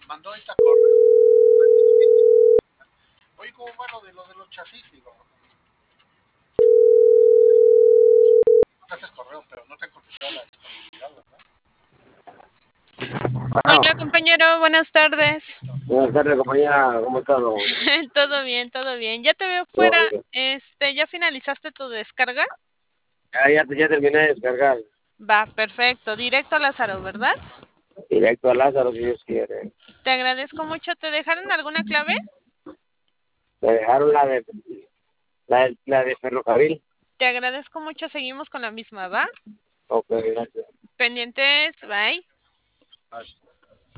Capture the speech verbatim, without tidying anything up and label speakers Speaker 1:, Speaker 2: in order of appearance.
Speaker 1: mandó ahorita correo. Oye, ¿cómo va lo de, lo de los chasis? Digo, mandaste correo, pero no te han contestado la disponibilidad, ¿verdad?
Speaker 2: Bueno,
Speaker 3: Hola compañero, buenas tardes.
Speaker 2: buenas tardes, compañera, ¿cómo estás? No?
Speaker 3: Todo bien, todo bien. Ya te veo
Speaker 2: Todo
Speaker 3: fuera.
Speaker 2: bien.
Speaker 3: Este, ¿ya finalizaste tu descarga?
Speaker 2: Ya, ya, ya terminé de descargar.
Speaker 3: Va, perfecto. Directo a Lázaro, ¿verdad?
Speaker 2: Directo a Lázaro, si Dios quiere.
Speaker 3: Te agradezco mucho. ¿Te dejaron alguna clave?
Speaker 2: Me dejaron la de, la de, la de ferrocarril.
Speaker 3: Te agradezco mucho. Seguimos con la misma, ¿va?
Speaker 2: Ok, gracias.
Speaker 3: Pendientes, bye.
Speaker 1: Ay.